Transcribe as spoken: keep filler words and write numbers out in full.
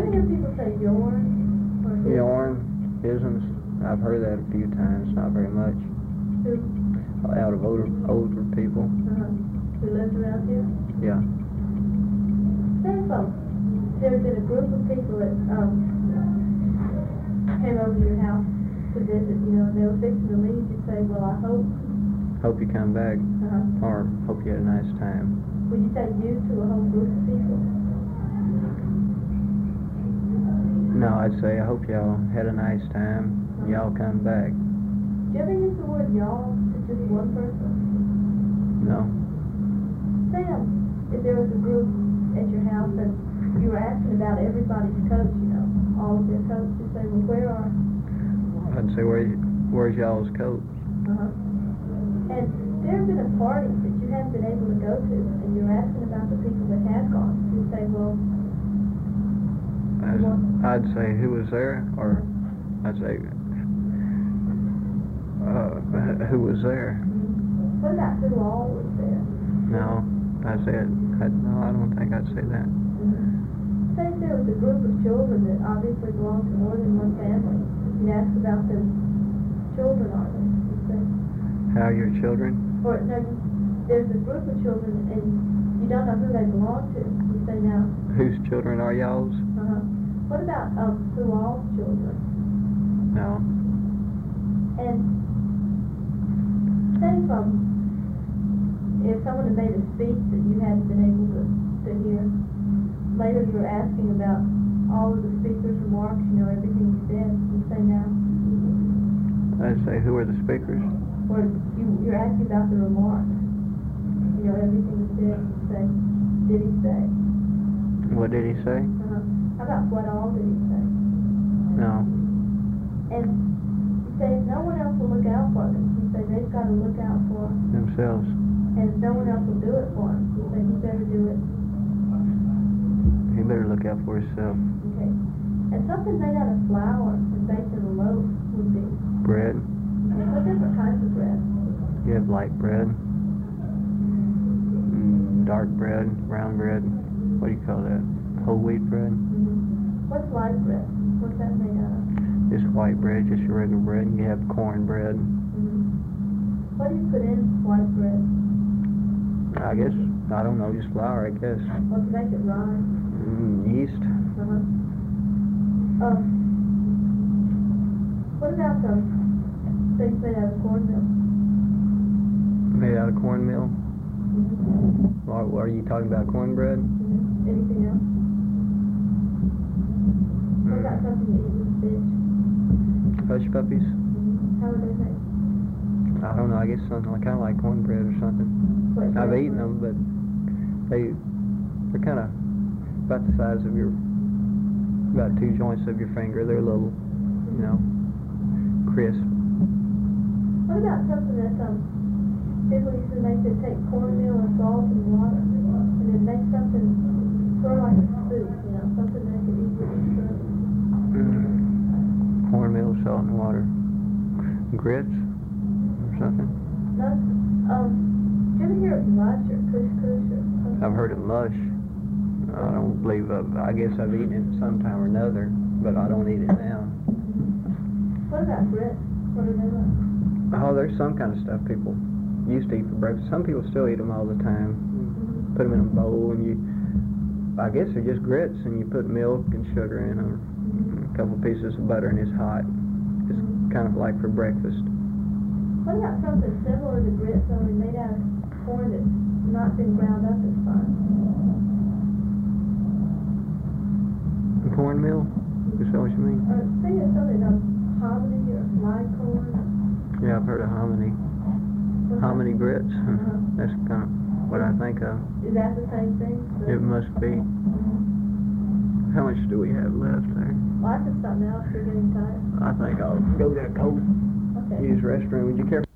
I hear people say yarn? Or yarn, isms. I've heard that a few times, not very much. Who? Out of older older people. Uh-huh. Who lives around here? Yeah. Say if um, there's been a group of people that um came over to your house to visit, you know, and they were fixing to leave, you'd say, well, I hope. Hope you come back, Uh-huh. or hope you had a nice time. Would you say you to a whole group of people? No, I'd say I hope y'all had a nice time. Uh-huh. Y'all come back. Do you ever use the word y'all to just one person? No. Say um, if there was a group at your house and you were asking about everybody's coats, you know, all of their coats, you say, well, where are? I'd say where where's y'all's coat? Uh-huh. And there's been a party that you haven't been able to go to, and you're asking about the people that have gone. You say, well, I'd, I'd say who was there, or I'd say uh, who was there. What about who all was there? No, I'd say it. I'd, no, I don't think I'd say that. Mm-hmm. Say if there was a group of children that obviously belong to more than one family. You'd ask about them. Children are they? You say. How are your children? Or no, there's a group of children and you don't know who they belong to. You say now. Whose children are y'all's? Uh-huh. What about um who all's children? No. And say if um if someone had made a speech that you hadn't been able to, to hear, later you were asking about all of the speaker's remarks, you know, everything you said, you say now. I'd say who are the speakers? Or you, you're asking about the remarks. You know, everything he said, you say, did he say? What did he say? Uh-huh. How about what all did he say? No. And you say if no one else will look out for them, you say they've got to look out for Themselves. and if no one else will do it for them, you say he better do it. He better look out for himself. Okay. And something made out of flour and baked in a loaf would be. Bread. Okay. What different kinds of bread? You have light bread, mm, dark bread, brown bread. What do you call that? Whole wheat bread. Mm-hmm. What's light bread? What's that made out of? Just white bread, just your regular bread. You have corn bread. Mm-hmm. What do you put in white bread? I guess, I don't know, just flour, I guess. Well, to make it rise. Mm, yeast. Uh-huh. Um, what about the things made out of cornmeal? Made out of cornmeal? Mm-hmm. Or, or are you talking about cornbread? Mm-hmm. Anything else? Mm. What about something you eat with fish? Hush puppies? Mm-hmm. How would they make? I don't know, I guess something like, kind of like cornbread or something. What, I've cornbread? eaten them, but they, they're kind of about the size of your, about two joints of your finger. They're a little, you know, crisp. What about something that um, people used to make that take cornmeal and salt and water and then make something sort of like a soup, you know, something they could eat with a spoon? Mm. Cornmeal, salt, and water. Grits or something? No, um, did you ever hear of mush or couscous or something? I've heard of mush. I don't believe I've, I guess I've eaten it sometime or another, but I don't eat it now. What about grits? What are they like? Oh, there's some kind of stuff people used to eat for breakfast. Some people still eat them all the time. Mm-hmm. Put them in a bowl and you, I guess they're just grits, and you put milk and sugar in them, Mm-hmm. a couple pieces of butter, and it's hot. It's kind of like for breakfast. What about something similar to grits only made out of corn that's not been ground up as fine? Cornmeal? Is that what you mean? Or think of something of hominy or fly corn? Yeah, I've heard of hominy. What's Hominy that? grits? Uh-huh. That's kind of what I think of. Is that the same thing? It must be. Mhm. How much do we have left there? Well, I just something else. You're getting tired. I think I'll go get a coat. Okay. Use the restroom. Would you care?